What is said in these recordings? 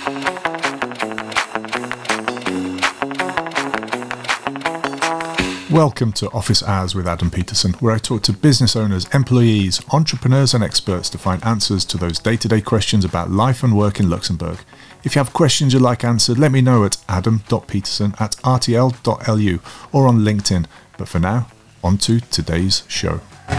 Welcome to Office Hours with Adam Peterson, where I talk to business owners, employees, entrepreneurs and experts to find answers to those day-to-day questions about life and work in Luxembourg. If you have questions you'd like answered, let me know at adam.peterson@rtl.lu or on LinkedIn. But for now, on to today's show.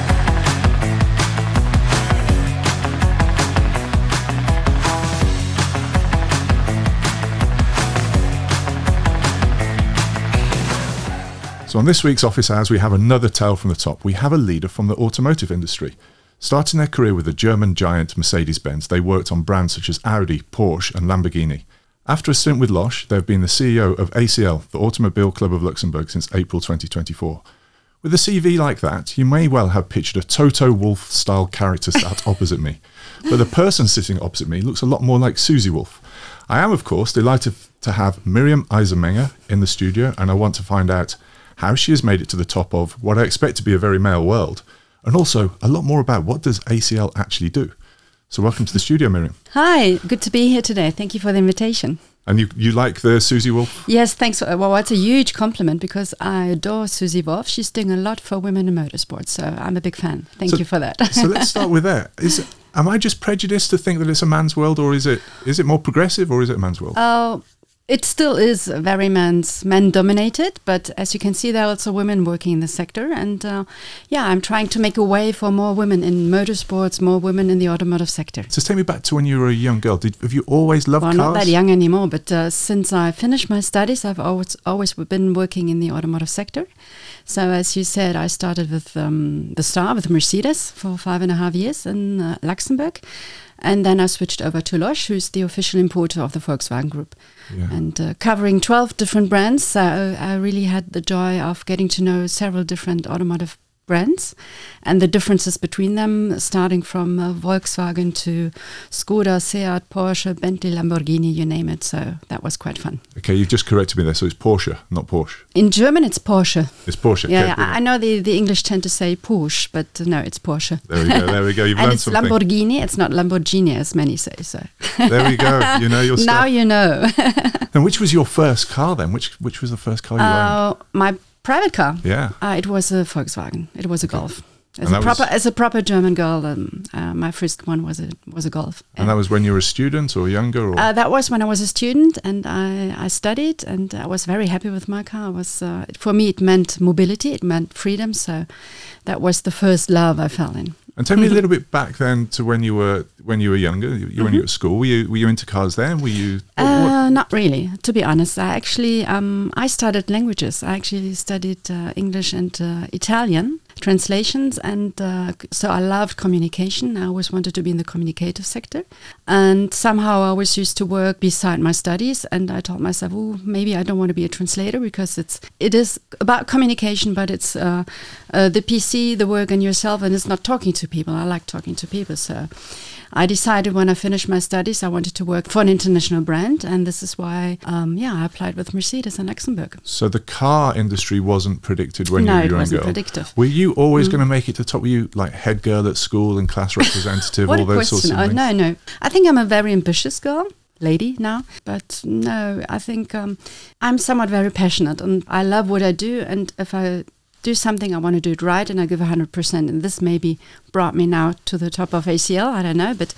So on this week's Office Hours, we have another tale from the top. We have a leader from the automotive industry. Starting their career with the German giant Mercedes-Benz, they worked on brands such as Audi, Porsche and Lamborghini. After a stint with Losch, they've been the CEO of ACL, the Automobile Club of Luxembourg, since April 2024. With a CV like that, you may well have pictured a Toto Wolff-style character sat opposite me. But the person sitting opposite me looks a lot more like Susie Wolff. I am, of course, delighted to have Miriam Eisenmenger in the studio, and I want to find out how she has made it to the top of what I expect to be a very male world, and also a lot more about what does ACL actually do. So welcome to the studio, Miriam. Hi, good to be here today. Thank you for the invitation. And you like the Susie Wolff? Yes, thanks. Well, that's a huge compliment because I adore Susie Wolff. She's doing a lot for women in motorsports, so I'm a big fan. Thank you for that. So let's start with that. Am I just prejudiced to think that it's a man's world, or is it more progressive, or is it a man's world? It still is very man-dominated, but as you can see, there are also women working in the sector. And I'm trying to make a way for more women in motorsports, more women in the automotive sector. So take me back to when you were a young girl. Have you always loved cars? Well, not that young anymore, but since I finished my studies, I've always been working in the automotive sector. So as you said, I started with with Mercedes for 5.5 years in Luxembourg. And then I switched over to Losch, who's the official importer of the Volkswagen Group. Yeah. And covering 12 different brands. So I really had the joy of getting to know several different automotive brands and the differences between them, starting from Volkswagen to Skoda, Seat, Porsche, Bentley, Lamborghini, you name it. So that was quite fun. Okay, you've just corrected me there. So it's Porsche, not Porsche. In German, it's Porsche. It's Porsche. Yeah, okay, I know the English tend to say Porsche, but no, it's Porsche. There we go. You've learned something. And it's Lamborghini. It's not Lamborghini, as many say. So there we go. You know your stuff. Now you know. And which was your first car then? Which was the first car you owned? My private car. Yeah. It was a Volkswagen. It was a Golf. As a proper German girl, my first one was a Golf. And that was when you were a student or younger? Or? That was when I was a student, and I studied, and I was very happy with my car. For me, it meant mobility, it meant freedom. So that was the first love I fell in. And tell me a little bit back then to when you were younger. When you were at school, were you into cars then? Were you? What? Not really, to be honest. I actually I studied languages. I actually studied English and Italian translations, and so I loved communication. I always wanted to be in the communicative sector, and somehow I always used to work beside my studies. And I told myself, oh, maybe I don't want to be a translator because it is about communication, but it's the PC, the work, and yourself, and it's not talking to people. I like talking to people, so I decided when I finished my studies I wanted to work for an international brand, and this is why I applied with Mercedes in Luxembourg. So the car industry wasn't predicted when you were a young girl? No, it wasn't predictive. Were you always going to make it to the top? Were you like head girl at school and class representative, all those sorts of things? No. I think I'm a very ambitious girl. Lady now, but no, I think I'm somewhat very passionate, and I love what I do, and if I do something, I want to do it right, and I give 100%, and this maybe brought me now to the top of ACL, I don't know, but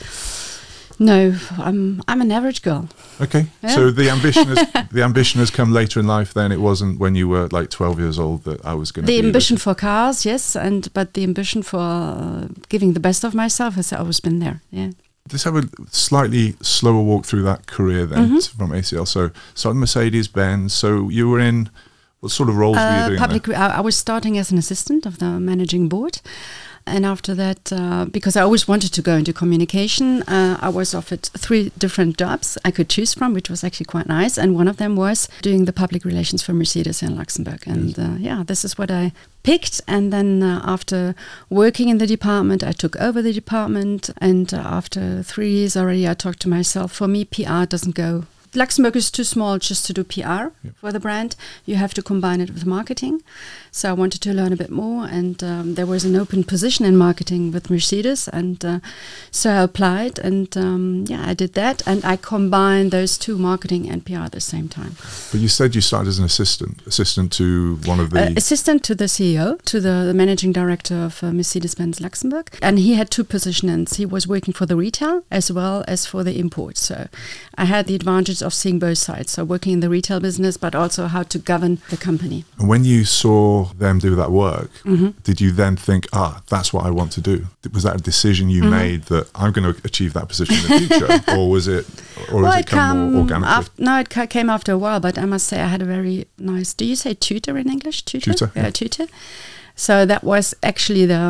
no, I'm an average girl. Okay, yeah. So the ambition has come later in life then. It wasn't when you were like 12 years old that I was going to be... The ambition for cars, yes, but the ambition for giving the best of myself has always been there, yeah. Let's have a slightly slower walk through that career then from ACL. So started Mercedes-Benz. So you were in, what sort of roles were you doing I was starting as an assistant of the managing board. And after that, because I always wanted to go into communication, I was offered 3 different jobs I could choose from, which was actually quite nice. And one of them was doing the public relations for Mercedes in Luxembourg. And this is what I picked. And then after working in the department, I took over the department. And after 3 years already, I talked to myself, for me, PR doesn't go Luxembourg is too small just to do PR for the brand. You have to combine it with marketing. So I wanted to learn a bit more, and there was an open position in marketing with Mercedes, and so I applied, and I did that, and I combined those two, marketing and PR, at the same time. But you said you started as an assistant to one of the... assistant to the CEO, to the managing director of Mercedes-Benz Luxembourg, and he had two positions. He was working for the retail as well as for the import. So I had the advantage of seeing both sides, so working in the retail business, but also how to govern the company. And when you saw them do that work, did you then think, that's what I want to do? Was that a decision you made that I'm going to achieve that position in the future? Or was it, has it come more organically? No, it came after a while, but I must say I had a very nice, do you say tutor in English? Tutor. Yeah, tutor. So that was actually the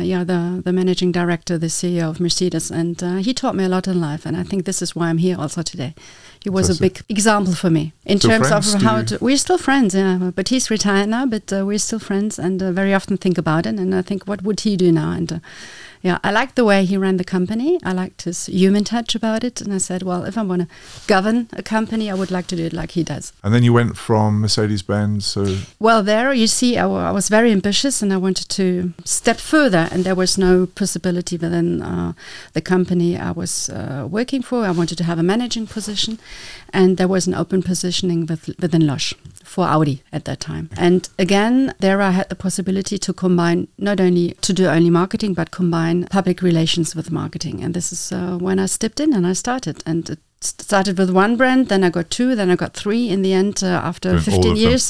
managing director, the CEO of Mercedes, and he taught me a lot in life, and I think this is why I'm here also today. He was a big example for me in terms of how to... We're still friends, but he's retired now, but we're still friends, and very often think about it, and I think, what would he do now? And I liked the way he ran the company. I liked his human touch about it, and I said, well, if I want to govern a company, I would like to do it like he does. And then you went from Mercedes-Benz. Well, there, you see, I was very ambitious, and I wanted to step further, and there was no possibility within the company I was working for. I wanted to have a managing position, and there was an open positioning within Losch for Audi at that time. And again, there I had the possibility to combine, not only to do only marketing, but combine public relations with marketing. And this is when I stepped in and I started. And it started with one brand, then I got two, then I got three. In the end, after 15 years,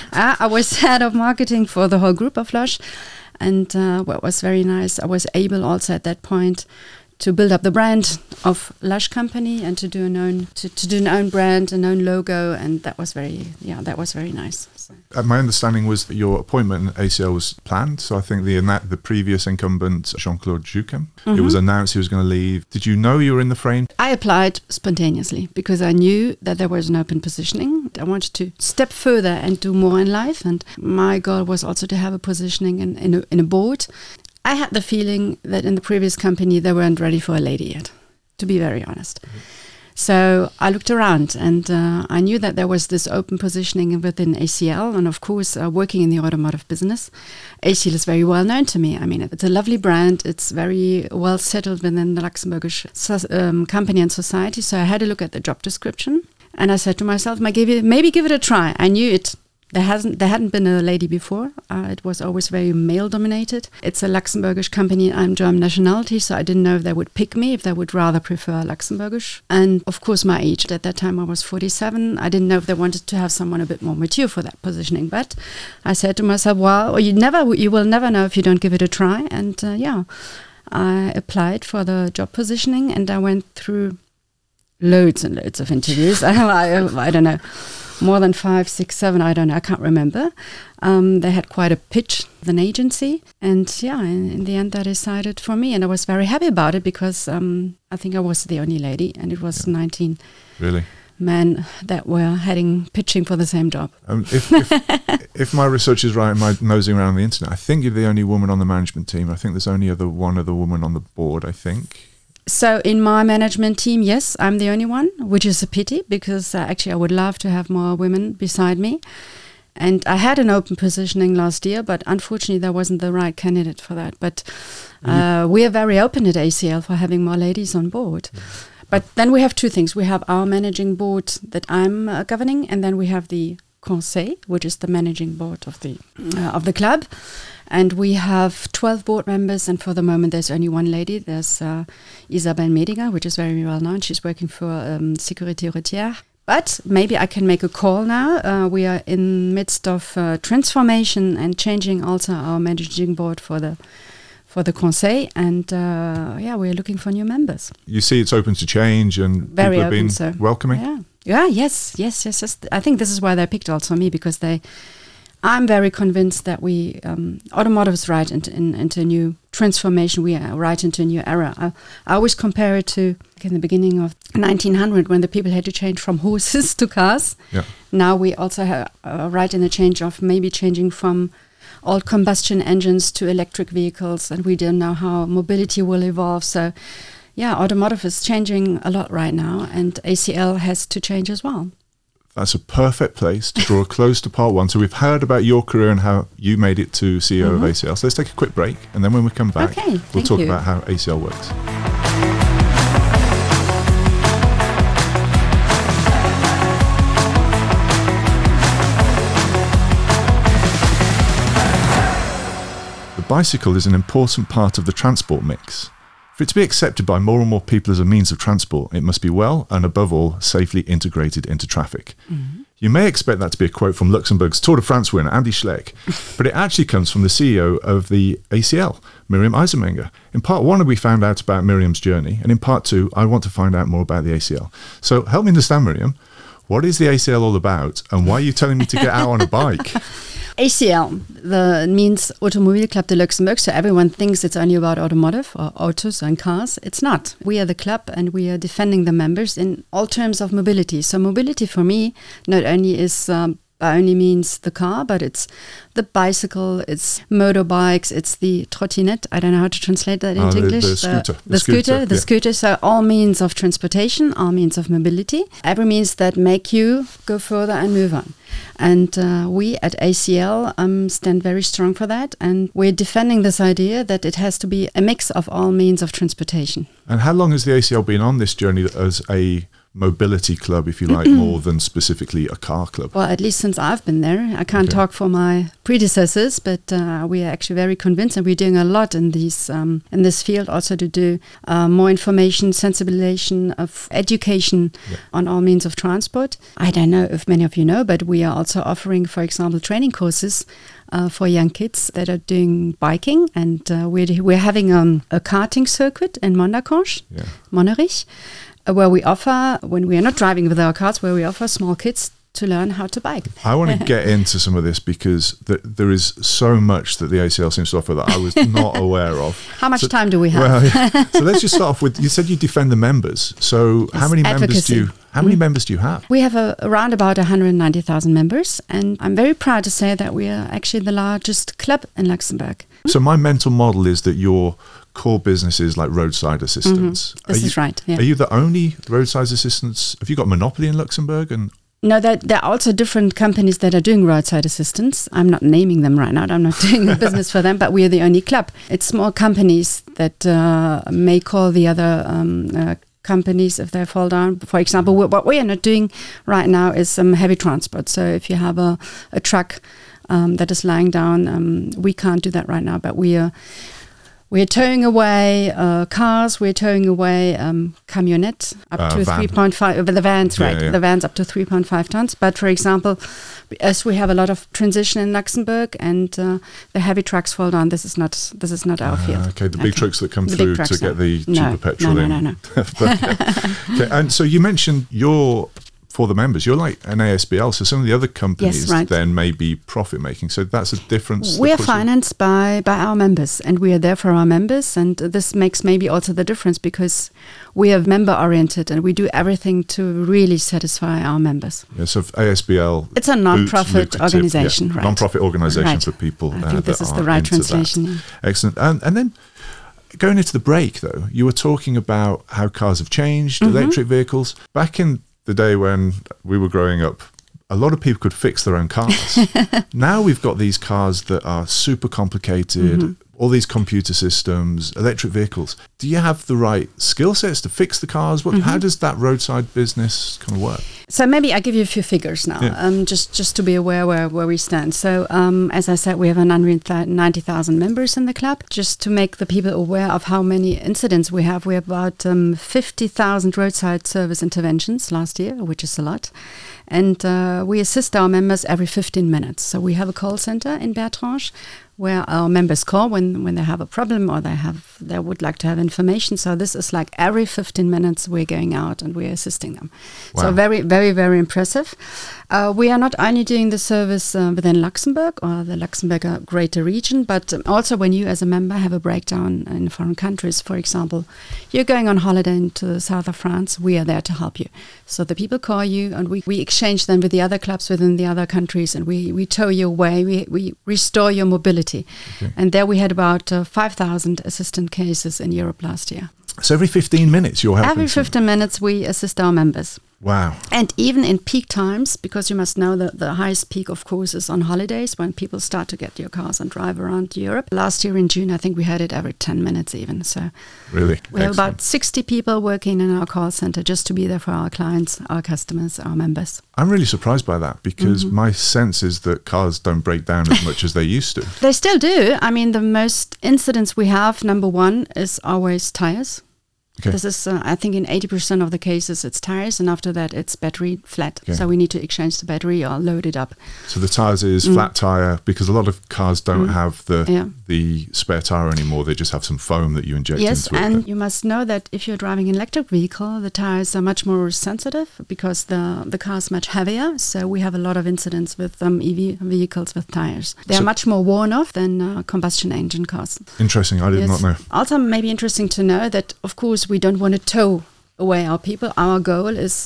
I was head of marketing for the whole group of Losch. And what was very nice, I was able also at that point to build up the brand of Losch company and to do an own brand, an own logo, and that was very nice. So. My understanding was that your appointment in ACL was planned. So I think the previous incumbent, Jean-Claude Juchem, it was announced he was going to leave. Did you know you were in the frame? I applied spontaneously because I knew that there was an open positioning. I wanted to step further and do more in life, and my goal was also to have a positioning in a board. I had the feeling that in the previous company they weren't ready for a lady yet, to be very honest. So I looked around, and I knew that there was this open positioning within ACL, and of course working in the automotive business. ACL is very well known to me. I mean, it's a lovely brand. It's very well settled within the Luxembourgish company and society. So I had a look at the job description, and I said to myself, maybe give it a try. I knew it. There hadn't been a lady before. It was always very male-dominated. It's a Luxembourgish company. I'm German nationality, so I didn't know if they would pick me, if they would rather prefer Luxembourgish. And of course, my age. At that time, I was 47. I didn't know if they wanted to have someone a bit more mature for that positioning. But I said to myself, well, you will never know if you don't give it a try. And I applied for the job positioning, and I went through loads and loads of interviews. I don't know. More than 5, 6, 7, I don't know, I can't remember. They had quite a pitch with an agency. And in the end, they decided for me. And I was very happy about it because I think I was the only lady. And it was 19 men that were pitching for the same job. If my research is right and my nosing around the internet, I think you're the only woman on the management team. I think there's only one other woman on the board, I think. So in my management team, yes, I'm the only one, which is a pity because actually I would love to have more women beside me. And I had an open positioning last year, but unfortunately there wasn't the right candidate for that. But we are very open at ACL for having more ladies on board. But then we have two things. We have our managing board that I'm governing, and then we have the Conseil, which is the managing board of the club. And we have 12 board members, and for the moment there's only one lady. There's Isabelle Medinger, which is very well known. She's working for Sécurité Routière. But maybe I can make a call now. We are in midst of transformation and changing also our managing board for the Conseil, and we're looking for new members. You see it's open to change, and very people have been welcoming? Yes. I think this is why they picked also me, because I'm very convinced that we automotive is right into a new transformation. We are right into a new era. I always compare it to in the beginning of 1900 when the people had to change from horses to cars. Yeah. Now we also have right in the change of maybe changing from old combustion engines to electric vehicles, and we don't know how mobility will evolve. So Yeah, automotive is changing a lot right now, and ACL has to change as well. That's a perfect place to draw close to part one. So we've heard about your career and how you made it to CEO of ACL. So let's take a quick break, and then when we come back, we'll talk about how ACL works. The bicycle is an important part of the transport mix. For it to be accepted by more and more people as a means of transport, it must be well and, above all, safely integrated into traffic. You may expect that to be a quote from Luxembourg's Tour de France winner, Andy Schleck, but it actually comes from the CEO of the ACL, Miriam Eisenmenger. In part one, we found out about Miriam's journey, and in part two, I want to find out more about the ACL. So help me understand, Miriam, what is the ACL all about, and why are you telling me to get out on a bike? ACL means Automobile Club de Luxembourg, so everyone thinks it's only about automotive or autos and cars. It's not. We are the club, and we are defending the members in all terms of mobility. So mobility for me not only is by only means the car, but it's the bicycle, it's motorbikes, it's the trottinette. I don't know how to translate that into English. The scooter. So all means of transportation, all means of mobility, every means that make you go further and move on. And we at ACL stand very strong for that. And we're defending this idea that it has to be a mix of all means of transportation. And how long has the ACL been on this journey as a mobility club, if you like, more than specifically a car club? Well, at least since I've been there. I can't talk for my predecessors, but we are actually very convinced, and we're doing a lot in this field also to do more information, sensibilization of education on all means of transport. I don't know if many of you know, but we are also offering, for example, training courses for young kids that are doing biking, and we're having a karting circuit in Monderkange, Monnerich, where we offer, when we are not driving with our cars, where we offer small kids to learn how to bike. I want to get into some of this because there is so much that the ACL seems to offer that I was not aware of. How much time do we have? Well, so let's just start off with, you said you defend the members. So how many members do you have? We have around about 190,000 members, and I'm very proud to say that we are actually the largest club in Luxembourg. So my mental model is that your core business is like roadside assistance. This is right. Yeah. Are you the only roadside assistance? Have you got a monopoly in Luxembourg? And no, there are also different companies that are doing roadside assistance. I'm not naming them right now. I'm not doing the business for them, but we are the only club. It's small companies that may call the other companies if they fall down. For example, what we are not doing right now is some heavy transport. So if you have a truck that is lying down, we can't do that right now, but we're towing away cars, we're towing away camionettes up to 3.5, the vans, right? The vans up to 3.5 tons. But for example, as we have a lot of transition in Luxembourg and the heavy trucks fall down, this is not our field. Okay, the big trucks that come through to get the cheaper petrol in. No. Okay, and so you mentioned for the members, you're like an ASBL, so some of the other companies then may be profit making. So that's a difference. We are financed by our members, and we are there for our members, and this makes maybe also the difference because we are member oriented and we do everything to really satisfy our members. Yeah, so ASBL, it's a non-profit organization, right? Non-profit organization for people. I think this is the right translation. Yeah. Excellent. And then going into the break, though, you were talking about how cars have changed, electric vehicles. Back in the day when we were growing up, a lot of people could fix their own cars. Now we've got these cars that are super complicated, all these computer systems, electric vehicles. Do you have the right skill sets to fix the cars? How does that roadside business kind of work? So maybe I give you a few figures now, just to be aware where we stand. So as I said, we have 190,000 members in the club. Just to make the people aware of how many incidents we have about 50,000 roadside service interventions last year, which is a lot. And we assist our members every 15 minutes. So we have a call center in Bertrange where our members call when they have a problem or they would like to have information. So this is like every 15 minutes we're going out and we're assisting them. Wow. So very, very, very impressive. We are not only doing the service within Luxembourg or the Luxembourg greater region, but also when you as a member have a breakdown in foreign countries, for example, you're going on holiday into the south of France, we are there to help you. So the people call you and we exchange them with the other clubs within the other countries and we tow you away, we restore your mobility. Okay. And there we had about 5,000 assistant cases in Europe last year. So every 15 minutes you're helping Every 15 minutes we assist our members. Wow. And even in peak times, because you must know that the highest peak, of course, is on holidays when people start to get your cars and drive around Europe. Last year in June, I think we had it every 10 minutes even. So really, we have about 60 people working in our call center just to be there for our clients, our customers, our members. I'm really surprised by that because my sense is that cars don't break down as much as they used to. They still do. I mean, the most incidents we have, number one, is always tires. Okay. This is, I think in 80% of the cases it's tires, and after that it's battery flat. Okay. So we need to exchange the battery or load it up. So the tyres is flat tyre, because a lot of cars don't have the spare tyre anymore. They just have some foam that you inject yes, into it. and you must know that if you're driving an electric vehicle, the tires are much more sensitive because the car is much heavier. So we have a lot of incidents with EV vehicles with tires. They are much more worn off than combustion engine cars. Interesting, I did not know. Also, maybe interesting to know that, of course, we don't want to tow away our people. Our goal is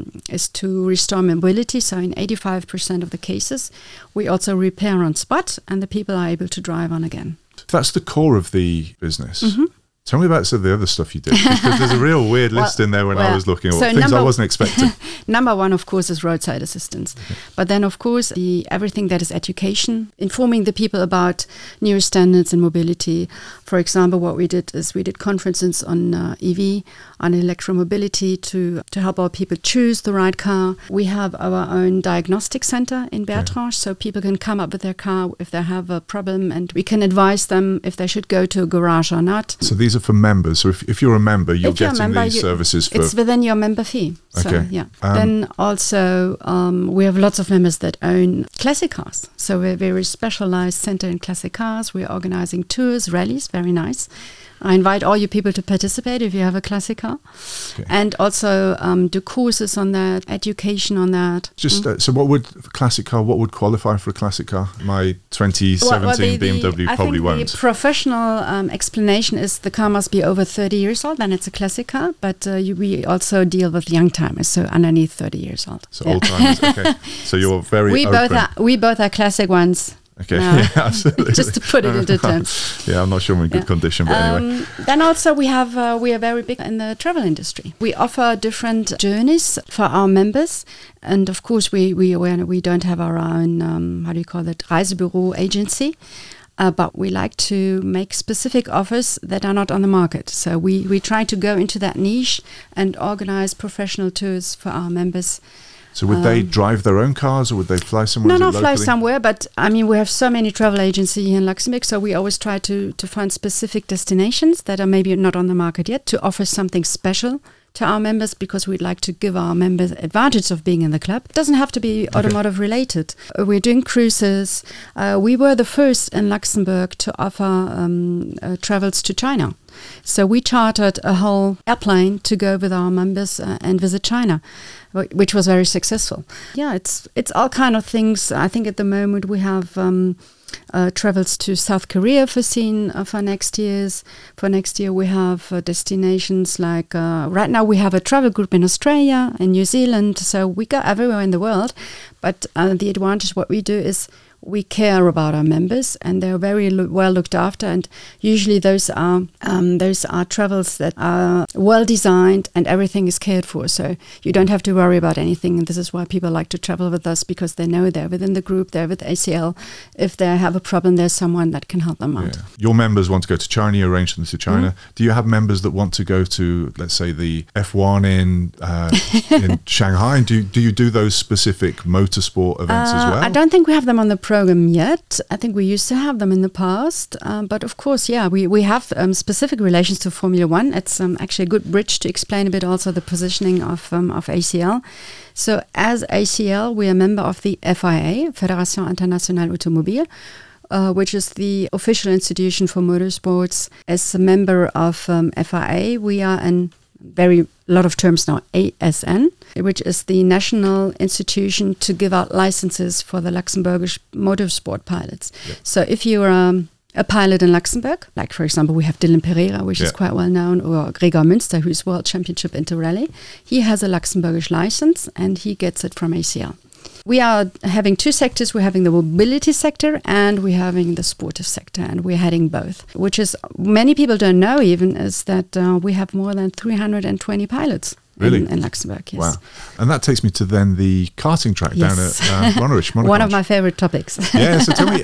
to restore mobility. So in 85% of the cases, we also repair on spot, and the people are able to drive on again. That's the core of the business. Tell me about some of the other stuff you did, because there's a real weird list in there when I was looking at things I wasn't expecting. Number one, of course, is roadside assistance. Okay. But then, of course, everything that is education, informing the people about new standards in mobility. For example, what we did is we did conferences on EV, on electromobility to help our people choose the right car. We have our own diagnostic center in Bertrange, so people can come up with their car if they have a problem, and we can advise them if they should go to a garage or not. So these are for members. So if you're a member, you're getting these services for... It's within your member fee. Okay. So, yeah. Then also we have lots of members that own classic cars. So we're a very specialized center in classic cars. We're organizing tours, rallies, very nice. I invite all you people to participate if you have a classic car. Okay. And also do courses on that, education on that. Just so what would qualify for a classic car? My 2017 BMW probably won't. The professional explanation is the car must be over 30 years old, then it's a classic car. But we also deal with young timers, so underneath 30 years old. So old timers, okay. So you're very open. We both are classic ones. Okay, yeah, absolutely. Just to put it into terms. Yeah, I'm not sure I'm in good condition, but anyway. Then also we are very big in the travel industry. We offer different journeys for our members, and of course we don't have our own Reisebüro agency. But we like to make specific offers that are not on the market. So we try to go into that niche and organize professional tours for our members. So would they drive their own cars, or would they fly somewhere? No, fly somewhere. But I mean, we have so many travel agencies here in Luxembourg, so we always try to find specific destinations that are maybe not on the market yet to offer something special to our members, because we'd like to give our members advantage of being in the club. It doesn't have to be automotive related. We're doing cruises. We were the first in Luxembourg to offer travels to China. So we chartered a whole airplane to go with our members and visit China, which was very successful. Yeah, it's all kind of things. I think at the moment we have travels to South Korea foreseen for next year. For next year we have destinations like, right now we have a travel group in Australia and New Zealand. So we go everywhere in the world. But the advantage what we do is we care about our members, and they're very well looked after, and usually those are travels that are well designed and everything is cared for, so you don't have to worry about anything. And this is why people like to travel with us, because they know they're within the group, they're with ACL. If they have a problem, there's someone that can help them out. Yeah. Your members want to go to China, you arrange them to China. Do you have members that want to go to, let's say, the F1 in Shanghai? Do you do those specific motorsport events as well? I don't think we have them on the program yet. I think we used to have them in the past, but of course, we have specific relations to Formula One. It's actually a good bridge to explain a bit also the positioning of ACL. So as ACL, we are a member of the FIA, Fédération Internationale Automobile, which is the official institution for motorsports. As a member of FIA, we are a lot of terms now, ASN, which is the national institution to give out licenses for the Luxembourgish motorsport pilots. Yep. So if you're a pilot in Luxembourg, like for example we have Dylan Pereira, which is quite well known, or Gregor Münster, who's World Championship Interrally, he has a Luxembourgish license and he gets it from ACL. we are having two sectors. We're having the mobility sector and we're having the sportive sector, and we're heading both, which is many people don't know even is that we have more than 320 pilots. Really? In Luxembourg, yes. Wow. And that takes me to then the karting track down at Monarch. One of my favorite topics. Yeah, so tell me,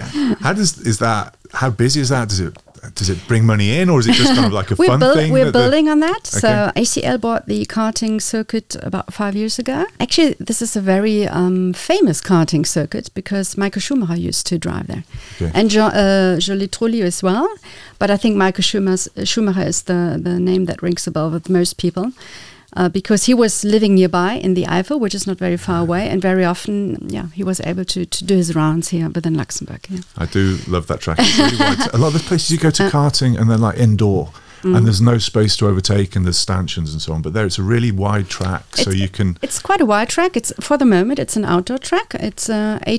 how busy is that? Does it bring money in, or is it just kind of like a fun thing? We're building on that. Okay. So ACL bought the karting circuit about 5 years ago. Actually, this is a very famous karting circuit because Michael Schumacher used to drive there. Okay. And Jolie Trulli as well. But I think Michael Schumacher is the name that rings a bell with most people. Because he was living nearby in the Eifel, which is not very far away, and very often, he was able to do his rounds here within Luxembourg. Yeah. I do love that track. It's really wide. A lot of the places you go to karting and they're like indoor, and there's no space to overtake, and there's stanchions and so on. But there, it's a really wide track, so you can. It's quite a wide track. It's for the moment, it's an outdoor track. It's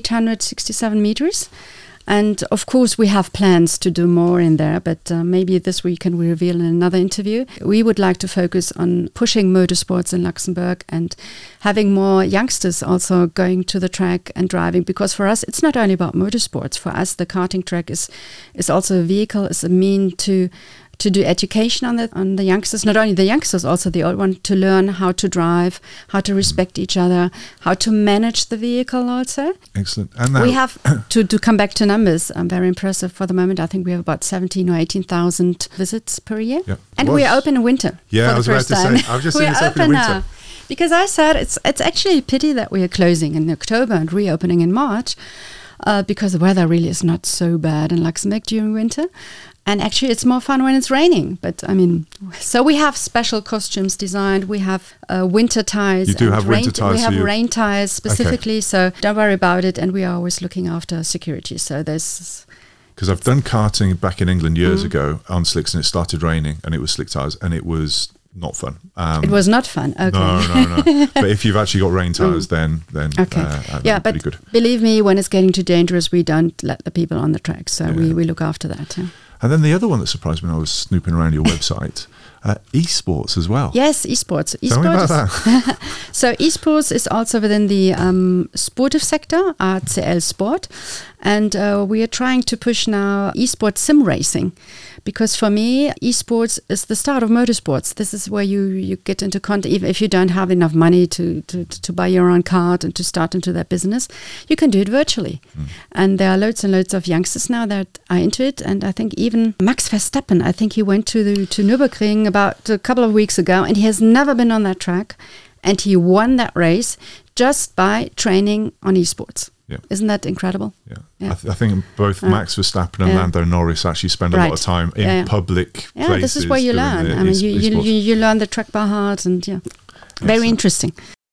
867 meters. And of course, we have plans to do more in there, but maybe this we can reveal in another interview. We would like to focus on pushing motorsports in Luxembourg and having more youngsters also going to the track and driving, because for us, it's not only about motorsports. For us, the karting track is also a vehicle, is a mean to do education on the youngsters, not only the youngsters, also the old one, to learn how to drive, how to respect each other, how to manage the vehicle also. Excellent. And now we have, to come back to numbers, very impressive for the moment. I think we have about 17 or 18,000 visits per year. Yep. And we are open in winter. Yeah, for I was the about first to time. say, I've just seen it's open in winter. Because I said it's actually a pity that we are closing in October and reopening in March, because the weather really is not so bad in Luxembourg during winter. And actually, it's more fun when it's raining. But I mean, so we have special costumes designed. We have winter tires. You do have winter tires. We have rain tires specifically. Okay. So don't worry about it. And we are always looking after security. So there's. Because I've done karting back in England years ago on slicks, and it started raining, and it was slick tires, and it was not fun. It was not fun. Okay. No. But if you've actually got rain tires, then okay. But pretty good. Believe me, when it's getting too dangerous, we don't let the people on the track. So we look after that. Yeah. And then the other one that surprised me when I was snooping around your website, esports as well. Yes, esports. Tell me about that. So esports is also within the sportive sector, ACL Sport. And we are trying to push now esports sim racing. Because for me, esports is the start of motorsports. This is where you get into content. Even if you don't have enough money to buy your own card and to start into that business, you can do it virtually. And there are loads and loads of youngsters now that are into it. And I think even Max Verstappen, I think he went to Nürburgring about a couple of weeks ago, and he has never been on that track. And he won that race just by training on esports. Yeah. Isn't that incredible? Yeah. I think both Max Verstappen and Lando Norris actually spend a lot of time in public places. Yeah, this is where you learn. I mean, you learn the track by heart, and very interesting.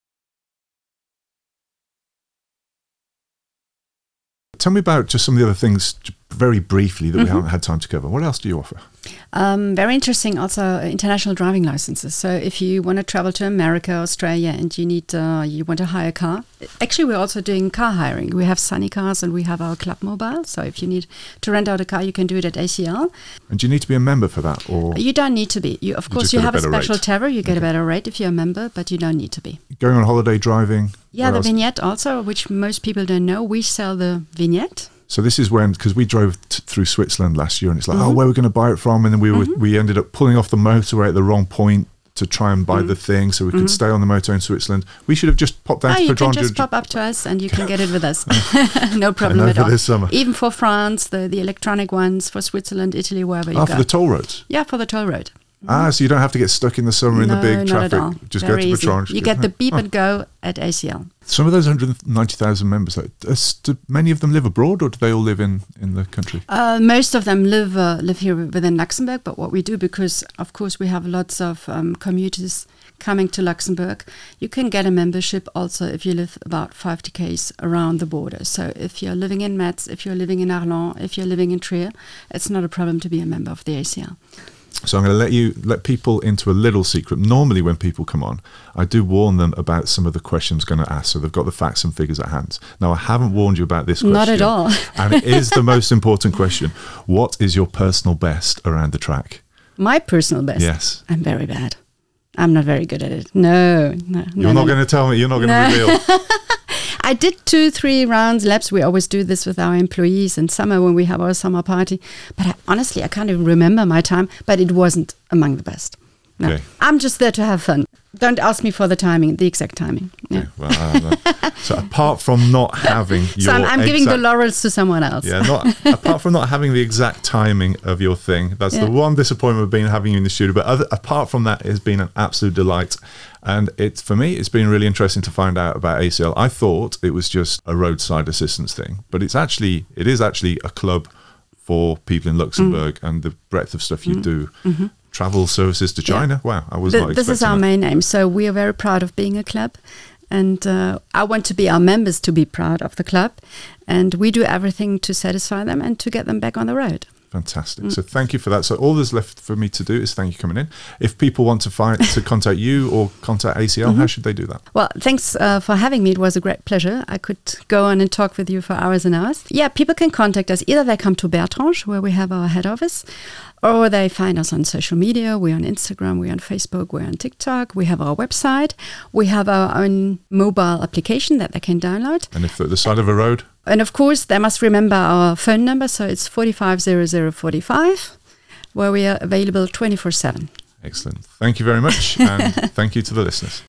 Tell me about just some of the other things very briefly that we haven't had time to cover. What else do you offer? Very interesting also international driving licenses. So if you want to travel to America, Australia, and you want to hire a car, actually we're also doing car hiring. We have Sunny Cars and we have our Club Mobile. So if you need to rent out a car, you can do it at ACL. And do you need to be a member for that? Or you don't need to be. You have a special tariff. You get a better rate if you're a member, but you don't need to be. Going on holiday driving? Yeah, the vignette also, which most people don't know. We sell the vignette. So this is when, because we drove through Switzerland last year, and it's like, where we're going to buy it from, and then we ended up pulling off the motorway at the wrong point to try and buy the thing, so we could stay on the motorway in Switzerland. We should have just popped down to you Pedron. can just pop up to us, and you can get it with us. No problem at all. This summer. Even for France, the electronic ones, for Switzerland, Italy, wherever you go. For the toll roads? Yeah, for the toll road. So you don't have to get stuck in the summer in the big traffic. Not at all. Just Very go to Pedron. You get the beep and go at ACL. Some of those 190,000 members, do many of them live abroad, or do they all live in the country? Most of them live here within Luxembourg. But what we do, because of course we have lots of commuters coming to Luxembourg, you can get a membership also if you live about 50 km around the border. So if you're living in Metz, if you're living in Arlon, if you're living in Trier, it's not a problem to be a member of the ACL. So I'm going to let people into a little secret. Normally when people come on, I do warn them about some of the questions I'm going to ask, so they've got the facts and figures at hand. Now, I haven't warned you about this question. Not at all. And it is the most important question. What is your personal best around the track? My personal best? Yes. I'm very bad. I'm not very good at it. No. You're not going to tell me. You're not going to reveal. I did 2-3 rounds laps. We always do this with our employees in summer when we have our summer party. But honestly, I can't even remember my time, but it wasn't among the best. No, Okay. I'm just there to have fun. Don't ask me for the timing, the exact timing. Yeah. Okay, well, I don't know. So apart from not having your So I'm giving the exact- laurels to someone else. Yeah, apart from not having the exact timing of your thing, that's the one disappointment of being having you in the studio. But apart from that, it's been an absolute delight. And for me, it's been really interesting to find out about ACL. I thought it was just a roadside assistance thing, but it is actually a club for people in Luxembourg, and the breadth of stuff you do. Mm-hmm. Travel services to China. Wow, I was not expecting This is our that. main aim. So we are very proud of being a club. And I want to be our members to be proud of the club. And we do everything to satisfy them and to get them back on the road. Fantastic. So thank you for that. So all there's left for me to do is thank you coming in. If people want to contact you or contact ACL, how should they do that? Well, thanks for having me. It was a great pleasure. I could go on and talk with you for hours and hours. Yeah, people can contact us. Either they come to Bertrange, where we have our head office, or they find us on social media. We're on Instagram, we're on Facebook, we're on TikTok. We have our website. We have our own mobile application that they can download. And if they're at the side of a road? And of course, they must remember our phone number. So it's 450045, where we are available 24/7. Excellent. Thank you very much. And thank you to the listeners.